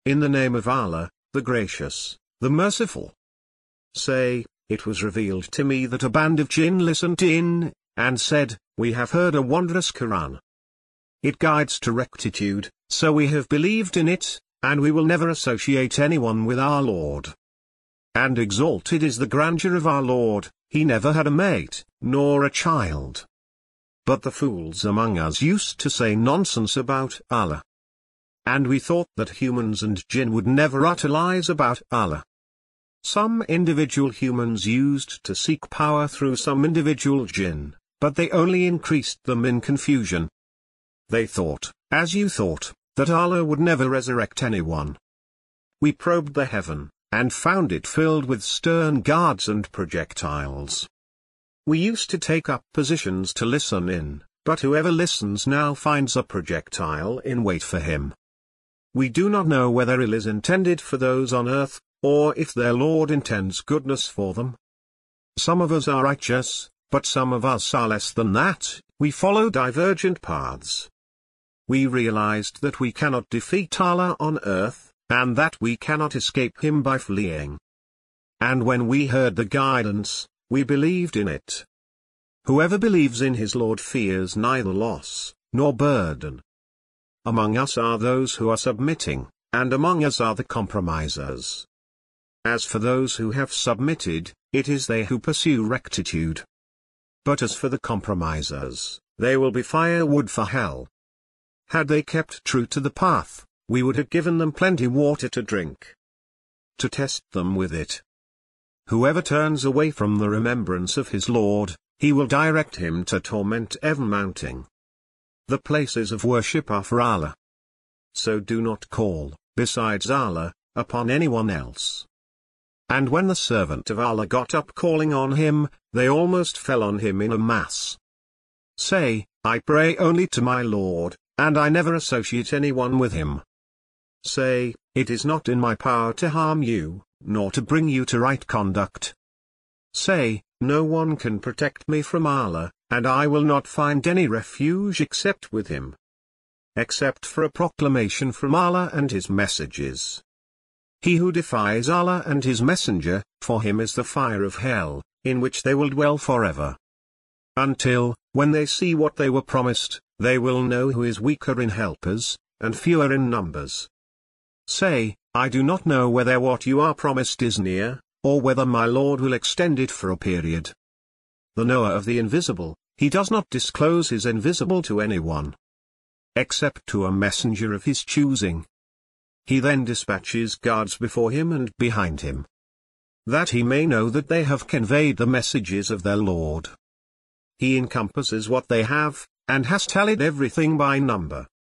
in the name of Allah, the Gracious, the Merciful. Say, it was revealed to me that a band of jinn listened in, and said, we have heard a wondrous Quran. It guides to rectitude, so we have believed in it, and we will never associate anyone with our Lord. And exalted is the grandeur of our Lord, he never had a mate, nor a child. But the fools among us used to say nonsense about Allah. And we thought that humans and jinn would never utter lies about Allah. Some individual humans used to seek power through some individual jinn, but they only increased them in confusion. They thought, as you thought, that Allah would never resurrect anyone. We probed the heaven, and found it filled with stern guards and projectiles. We used to take up positions to listen in, but whoever listens now finds a projectile in wait for him. We do not know whether ill is intended for those on earth, or if their Lord intends goodness for them. Some of us are righteous, but some of us are less than that, we follow divergent paths. We realized that we cannot defeat Allah on earth, and that we cannot escape Him by fleeing. And when we heard the guidance, we believed in it. Whoever believes in his Lord fears neither loss, nor burden. Among us are those who are submitting, and among us are the compromisers. As for those who have submitted, it is they who pursue rectitude. But as for the compromisers, they will be firewood for hell. Had they kept true to the path, we would have given them plenty water to drink, to test them with it. Whoever turns away from the remembrance of his Lord, he will direct him to torment ever mounting. The places of worship are for Allah. So do not call, besides Allah, upon anyone else. And when the servant of Allah got up calling on him, they almost fell on him in a mass. Say, I pray only to my Lord, and I never associate anyone with him. Say, it is not in my power to harm you, nor to bring you to right conduct. Say, no one can protect me from Allah, and I will not find any refuge except with him. Except for a proclamation from Allah and his messages. He who defies Allah and his messenger, for him is the fire of hell, in which they will dwell forever. Until, when they see what they were promised, they will know who is weaker in helpers, and fewer in numbers. Say, I do not know whether what you are promised is near, or whether my Lord will extend it for a period. The knower of the invisible, he does not disclose his invisible to anyone, except to a messenger of his choosing. He then dispatches guards before him and behind him, that he may know that they have conveyed the messages of their Lord. He encompasses what they have, and has tallied everything by number.